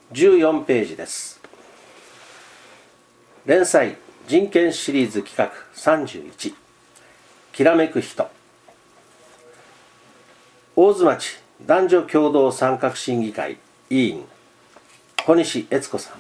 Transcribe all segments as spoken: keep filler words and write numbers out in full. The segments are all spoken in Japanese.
じゅうよんページです。連載人権シリーズ企画さんじゅういち、きらめく人。大津町男女共同参画審議会委員小西悦子さん。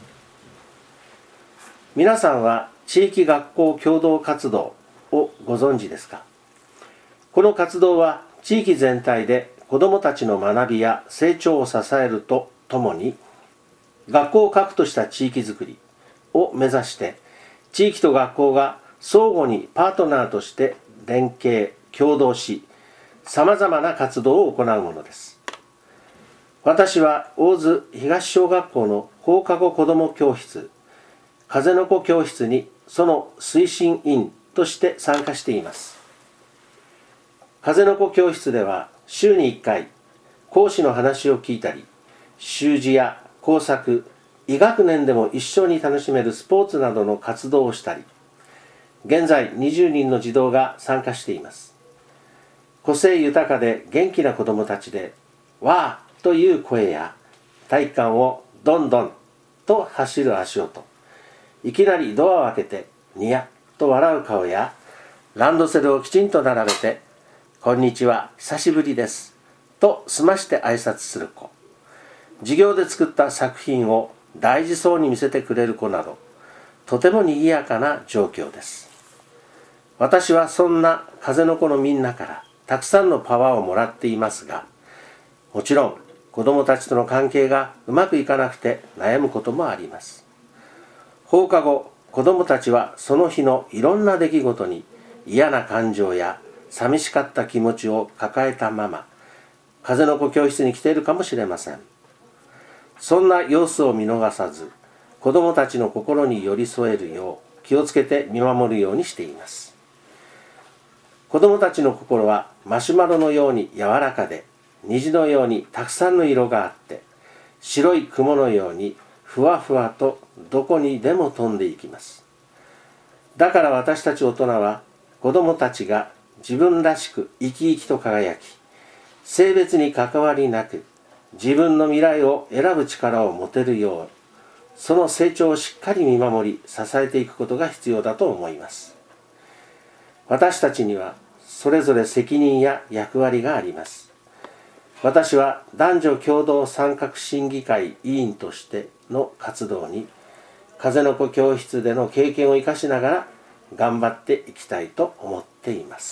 皆さんは地域学校共同活動をご存知ですか？この活動は地域全体で子どもたちの学びや成長を支えるとともに、学校を核とした地域づくりを目指して、地域と学校が相互にパートナーとして連携協働し、さまざまな活動を行うものです。私は大津東小学校の放課後子ども教室、風の子教室にその推進委員として参加しています。風の子教室では週にいっかい、講師の話を聞いたり、習字や工作、異学年でも一緒に楽しめるスポーツなどの活動をしたり、現在にじゅうにんの児童が参加しています。個性豊かで元気な子どもたちで、わーという声や、体育館をどんどんと走る足音、いきなりドアを開けてニヤッと笑う顔や、ランドセルをきちんと並べて、こんにちは、久しぶりです、と済まして挨拶する子、授業で作った作品を大事そうに見せてくれる子など、とても賑やかな状況です。私はそんな風の子のみんなからたくさんのパワーをもらっていますが、もちろん子どもたちとの関係がうまくいかなくて悩むこともあります。放課後、子どもたちはその日のいろんな出来事に嫌な感情や寂しかった気持ちを抱えたまま、風の子教室に来ているかもしれません。そんな様子を見逃さず、子どもたちの心に寄り添えるよう気をつけて見守るようにしています。子どもたちの心はマシュマロのように柔らかで、虹のようにたくさんの色があって、白い雲のようにふわふわとどこにでも飛んでいきます。だから私たち大人は、子どもたちが自分らしく生き生きと輝き、性別に関わりなく自分の未来を選ぶ力を持てるよう、その成長をしっかり見守り支えていくことが必要だと思います。私たちにはそれぞれ責任や役割があります。私は男女共同参画審議会委員としての活動に、風の子教室での経験を生かしながら頑張っていきたいと思っています。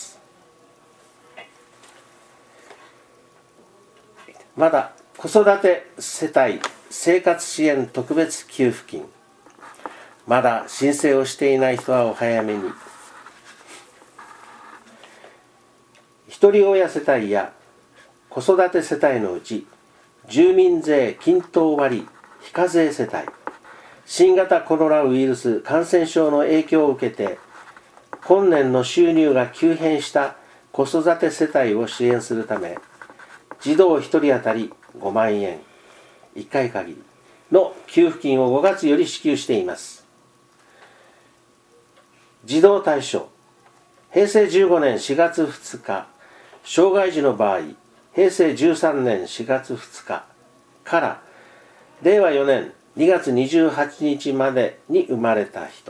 まだ子育て世帯生活支援特別給付金、まだ申請をしていない人はお早めに。ひとり親世帯や子育て世帯のうち、住民税均等割非課税世帯、新型コロナウイルス感染症の影響を受けて今年の収入が急変した子育て世帯を支援するため、児童ひとり当たりごまんえん、いっかい限りの給付金をごがつより支給しています。児童対象、へいせいじゅうごねんしがつふつか、障害児の場合、へいせいじゅうさんねんしがつふつかかられいわよねんにがつにじゅうはちにちまでに生まれた人。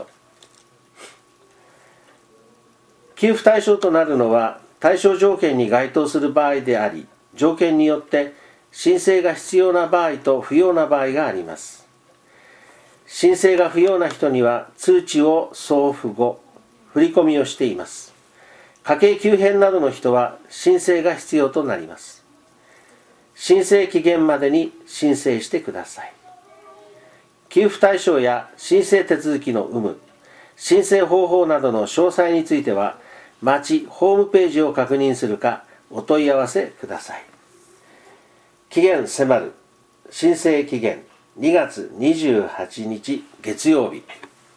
給付対象となるのは対象条件に該当する場合であり、条件によって申請が必要な場合と不要な場合があります。申請が不要な人には通知を送付後、振り込みをしています。家計急変などの人は申請が必要となります。申請期限までに申請してください。給付対象や申請手続きの有無、申請方法などの詳細については、町ホームページを確認するかお問い合わせください。期限迫る。申請期限にがつにじゅうはちにち月曜日。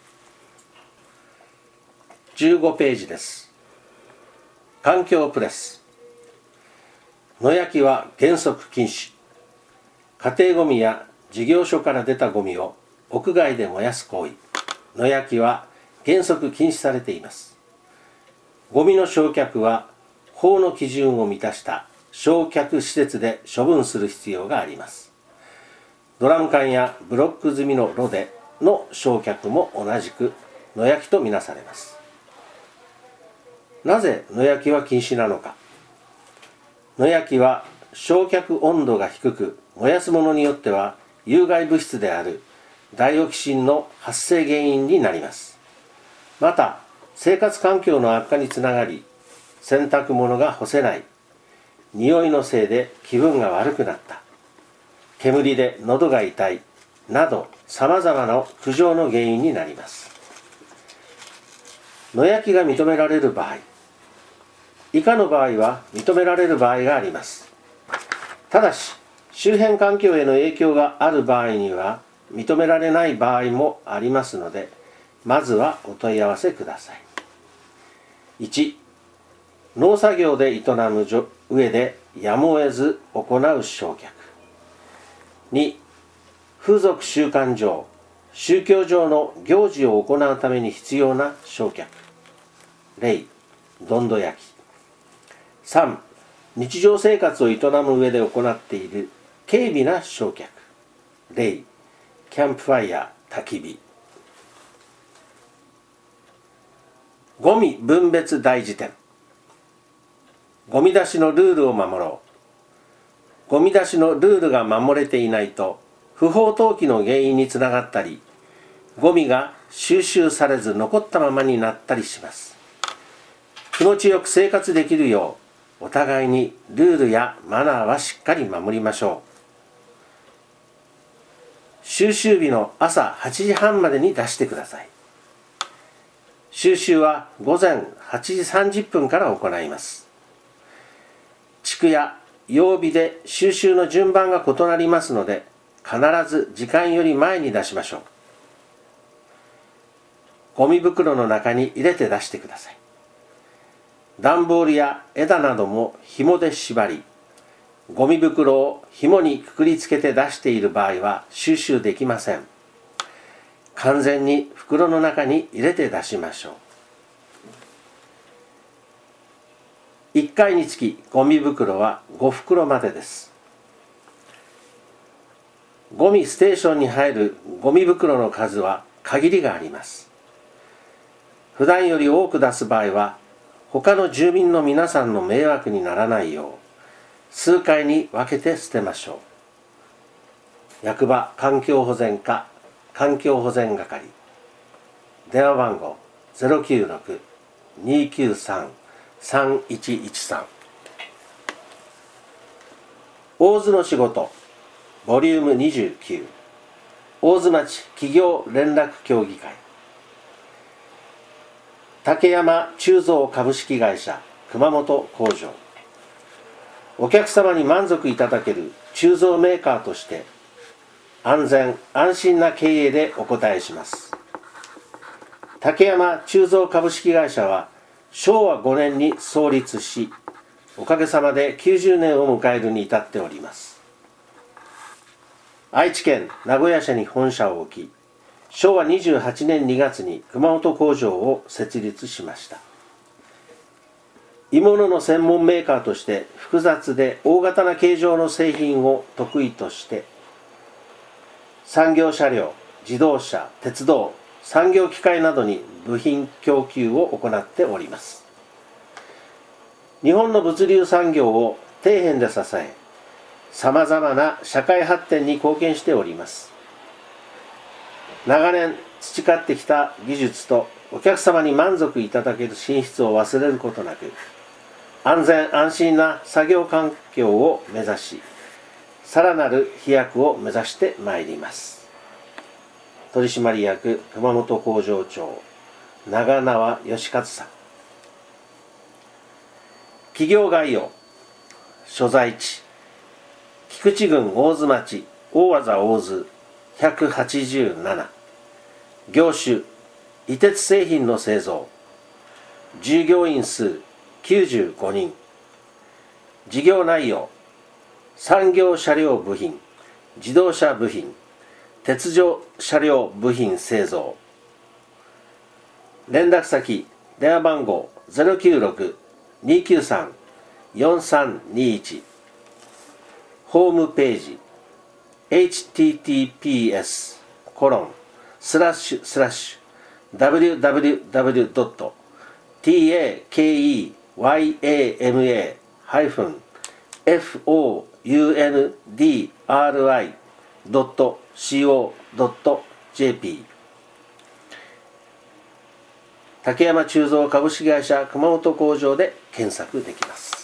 じゅうごページです。環境プレス。野焼きは原則禁止。家庭ごみや事業所から出たごみを屋外で燃やす行為、野焼きは原則禁止されています。ごみの焼却は法の基準を満たした焼却施設で処分する必要があります。 ドラム缶やブロック済みの炉での焼却も同じく野焼きとみなされます。なぜ野焼きは禁止なのか。野焼きは焼却温度が低く、燃やすものによっては有害物質であるダイオキシンの発生原因になります。また生活環境の悪化につながり、洗濯物が干せない、匂いのせいで気分が悪くなった、煙で喉が痛いなどさまざまな苦情の原因になります。野焼きが認められる場合、以下の場合は認められる場合があります。ただし周辺環境への影響がある場合には認められない場合もありますので、まずはお問い合わせください。いち、農作業で営む上でやむを得ず行う焼却。に、風俗習慣上、宗教上の行事を行うために必要な焼却。例、どんど焼き。さん、日常生活を営む上で行っている軽微な焼却。例、キャンプファイヤー、焚き火。ゴミ分別大辞典。ゴミ出しのルールを守ろう。ゴミ出しのルールが守れていないと、不法投棄の原因につながったり、ゴミが収集されず残ったままになったりします。気持ちよく生活できるよう、お互いにルールやマナーはしっかり守りましょう。収集日の朝はちじはんまでに出してください。収集は午前はちじさんじゅっぷんから行います。地区や曜日で収集の順番が異なりますので、必ず時間より前に出しましょう。ゴミ袋の中に入れて出してください。段ボールや枝なども紐で縛り、ゴミ袋を紐にくくりつけて出している場合は収集できません。完全に袋の中に入れて出しましょう。いっかいにつきゴミ袋はごふくろまでです。ゴミステーションに入るゴミ袋の数は限りがあります。普段より多く出す場合は、他の住民の皆さんの迷惑にならないよう、数回に分けて捨てましょう。役場環境保全課環境保全係、電話番号 ゼロきゅうろく にきゅうさん さんいちいちさん。大津の仕事ボリュームにじゅうきゅう、大津町企業連絡協議会。竹山鋳造株式会社熊本工場。お客様に満足いただける鋳造メーカーとして安全安心な経営でお応えします。竹山鋳造株式会社はしょうわごねんに創立し、おかげさまできゅうじゅうねんを迎えるに至っております。愛知県名古屋市に本社を置き、しょうわにじゅうはちねんにがつに熊本工場を設立しました。鋳物の専門メーカーとして複雑で大型な形状の製品を得意として、産業車両、自動車、鉄道、産業機械などに部品供給を行っております。日本の物流産業を底辺で支え、さまざまな社会発展に貢献しております。長年培ってきた技術とお客様に満足いただける品質を忘れることなく、安全安心な作業環境を目指し、さらなる飛躍を目指してまいります。取締役熊本工場長長縄義和さん。企業概要。所在地菊池郡大津町大和田大津ひゃくはちじゅうなな。業種異鉄製品の製造。従業員数きゅうじゅうごにん。事業内容産業車両部品、自動車部品、鉄道車両部品製造。連絡先電話番号 ゼロきゅうろく にきゅうさん よんさんにいち。ホームページエイチティーティーピーエスコロンスラッシュスラッシュダブリューダブリューダブリュードットティーエーケーイーワイエーエムエーハイフンエフオーユーエヌディーアールアイドットシーオードットジェーピー 竹山鋳造株式会社熊本工場で検索できます。